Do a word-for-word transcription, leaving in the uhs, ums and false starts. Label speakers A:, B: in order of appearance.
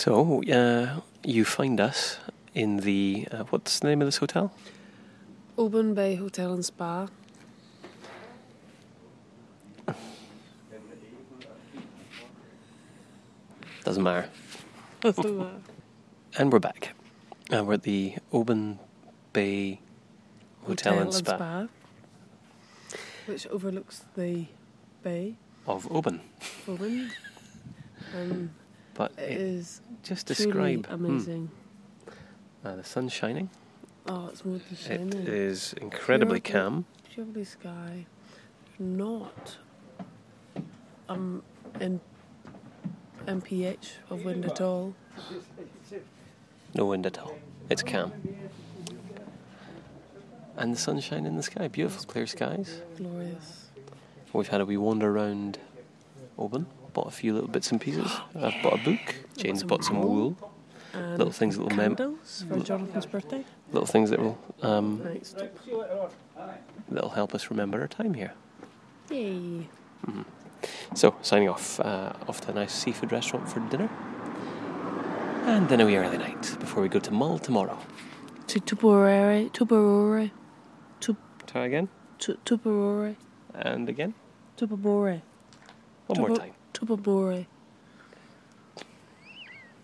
A: So, uh, you find us in the, uh, what's the name of this hotel?
B: Oban Bay Hotel and Spa.
A: Doesn't matter.
B: Doesn't matter.
A: And we're back. Uh, we're at the Oban Bay Hotel,
B: Hotel
A: and Spa,
B: Spa, which overlooks the bay
A: of Oban.
B: Oban. Um,
A: But
B: it
A: it,
B: is
A: just
B: truly
A: describe
B: amazing.
A: Hmm. Uh, the sun's shining.
B: Oh, it's more than shining.
A: It is incredibly
B: Pure blue-
A: calm.
B: Pure blue sky. Not um in M P H of wind at all.
A: No wind at all. It's calm. And the sun's shining in the sky. Beautiful, clear skies.
B: Glorious.
A: We've had a wee wander around Oban. Bought a few little bits and pieces. I've bought a book. Jane's
B: some
A: bought some
B: wool.
A: wool.
B: And
A: Little things, little mem-
B: candles for Jonathan's birthday.
A: Little things that will um,
B: Right, stop.
A: that'll help us remember our time here.
B: Yay.
A: So, signing off. Uh, off to a nice seafood restaurant for dinner. And then a wee early night before we go to Mull tomorrow.
B: To Tupperware, Tupperware, Tup,
A: Try again.
B: Tu- Tupperware,
A: And again.
B: Tupperware,
A: One more
B: Tupper-
A: time.
B: Tupperware.